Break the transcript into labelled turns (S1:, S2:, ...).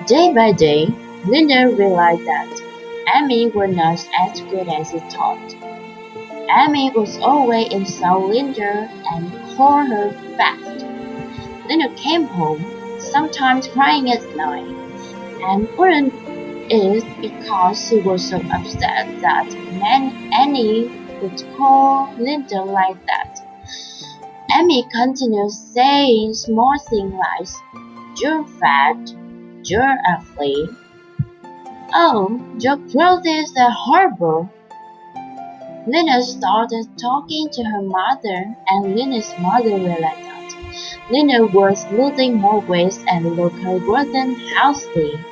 S1: Day by day, Linda realized that Amy was not as good as she thought. Amy was always insult Linda and call her fat. Linda came home, sometimes crying at night, and wouldn't eat because she was so upset that Annie would call Linda like that. Amy continued saying small things like, "You're fat, you're ugly. Oh, your clothes are horrible." Linda started talking to her mother, and Linda's mother realized that Linda was losing more weight and looked wasn't healthy.